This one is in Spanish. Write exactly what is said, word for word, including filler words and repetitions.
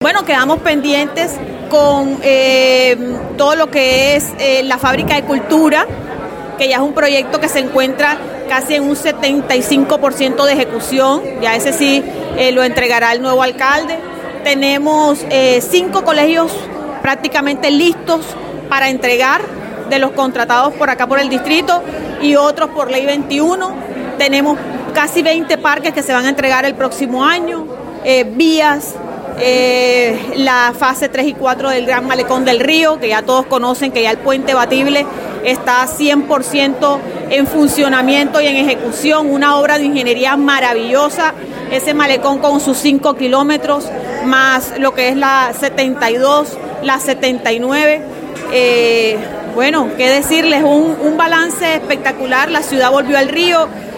Bueno, quedamos pendientes con eh, todo lo que es eh, la fábrica de cultura, que ya es un proyecto que se encuentra casi en un setenta y cinco por ciento de ejecución, ya ese sí eh, lo entregará el nuevo alcalde. Tenemos eh, cinco colegios prácticamente listos para entregar, de los contratados por acá por el distrito y otros por ley veintiuno. Tenemos casi veinte parques que se van a entregar el próximo año, eh, vías, eh, la fase tres y cuatro del Gran Malecón del Río, que ya todos conocen que ya el puente batible está cien por ciento en funcionamiento y en ejecución, una obra de ingeniería maravillosa, ese malecón con sus cinco kilómetros, más lo que es la setenta y dos, la setenta y nueve, eh, bueno, qué decirles, un, un balance espectacular, la ciudad volvió al río.